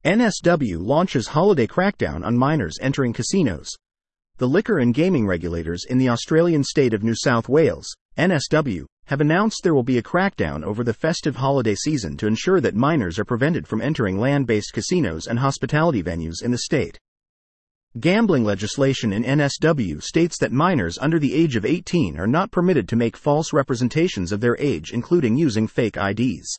NSW launches holiday crackdown on minors entering casinos. The liquor and gaming regulators in the Australian state of New South Wales, NSW, have announced there will be a crackdown over the festive holiday season to ensure that minors are prevented from entering land-based casinos and hospitality venues in the state. Gambling legislation in NSW states that minors under the age of 18 are not permitted to make false representations of their age, including using fake IDs.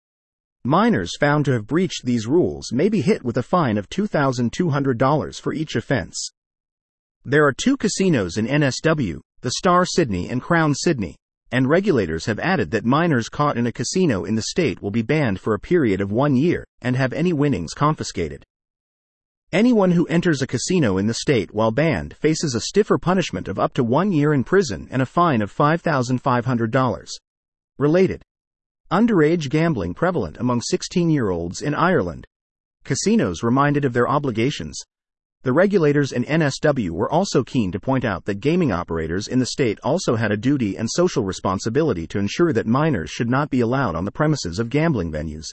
Minors found to have breached these rules may be hit with a fine of $2,200 for each offense. There are 2 casinos in NSW, the Star Sydney and Crown Sydney, and regulators have added that minors caught in a casino in the state will be banned for a period of 1 year and have any winnings confiscated. Anyone who enters a casino in the state while banned faces a stiffer punishment of up to 1 year in prison and a fine of $5,500. Related. Underage gambling prevalent among 16-year-olds in Ireland. Casinos reminded of their obligations. The regulators in NSW were also keen to point out that gaming operators in the state also had a duty and social responsibility to ensure that minors should not be allowed on the premises of gambling venues.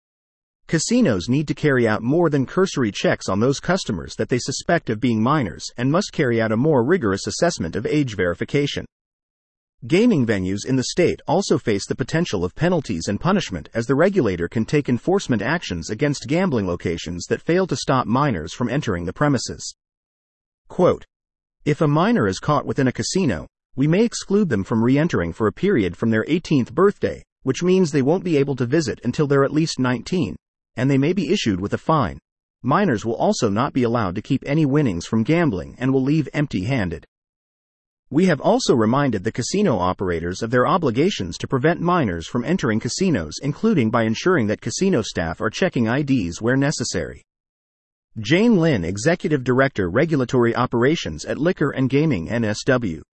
Casinos need to carry out more than cursory checks on those customers that they suspect of being minors and must carry out a more rigorous assessment of age verification. Gaming venues in the state also face the potential of penalties and punishment, as the regulator can take enforcement actions against gambling locations that fail to stop minors from entering the premises. Quote, "If a minor is caught within a casino, we may exclude them from re-entering for a period from their 18th birthday, which means they won't be able to visit until they're at least 19, and they may be issued with a fine. Minors will also not be allowed to keep any winnings from gambling and will leave empty-handed. We have also reminded the casino operators of their obligations to prevent minors from entering casinos, including by ensuring that casino staff are checking IDs where necessary." Jane Lynn, Executive Director, Regulatory Operations at Liquor and Gaming NSW.